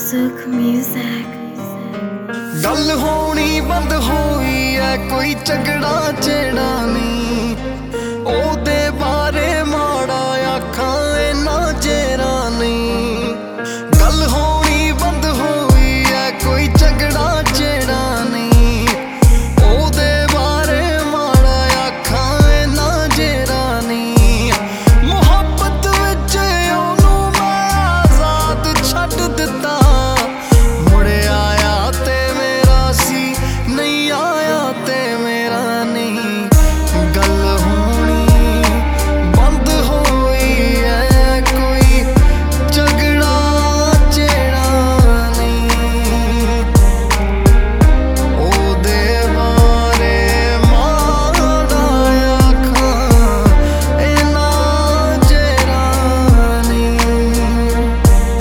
Suk Music। गल होनी बंद होई है कोई झगड़ा छेड़ा नहीं, ओदे बारे माड़ा आखां इन्ना चेरा नहीं। गल होनी बंद होई है कोई झगड़ा छेड़ा नहीं, ओदे बारे माड़ा आखां इन्ना चेरा नहीं। मुहब्बत विच ओनू मैं आजाद छड्ड दिता, मुड़े आया ते मेरा सी नहीं आया ते मेरा नहीं। गल होनी बंद होई है कोई झगड़ा छेड़ा नहीं, ओदे बारे माड़ा आखां इन्ना चेरा नहीं।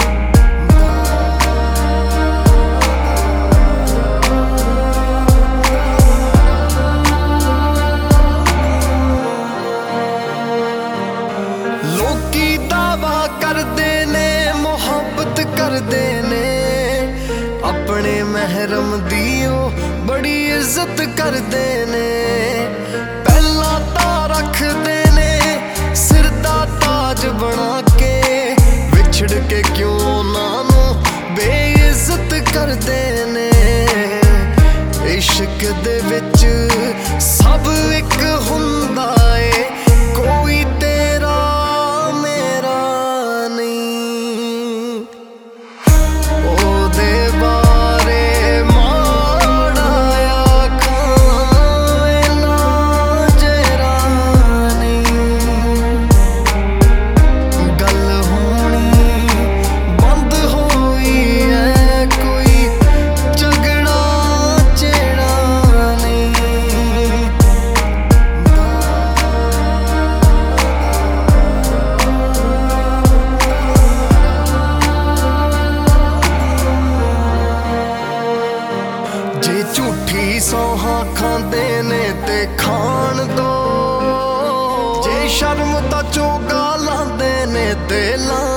लोकी दावा करदे ने मुहब्बत करदे ने, अपने महरम दी ओ बड़ी इज्जत करदे ने। पहला ता रखदे ने सिर दा ताज बना के, विछड़ के क्यों उन्हां नूं बेइज्जत करदे ने। इश्क दे विच सब इक हुंदा ए, कोई तेरा मेरा नहीं। ओदे बारे माड़ा आखां इन्ना चेरा नहीं। गल होनी बंद होई है कोई झगड़ा छेड़ा नहीं। जे झूठी सौहां खांदे ने ते खाण दो, जे शर्म दा चोगा लांदे ने ते ला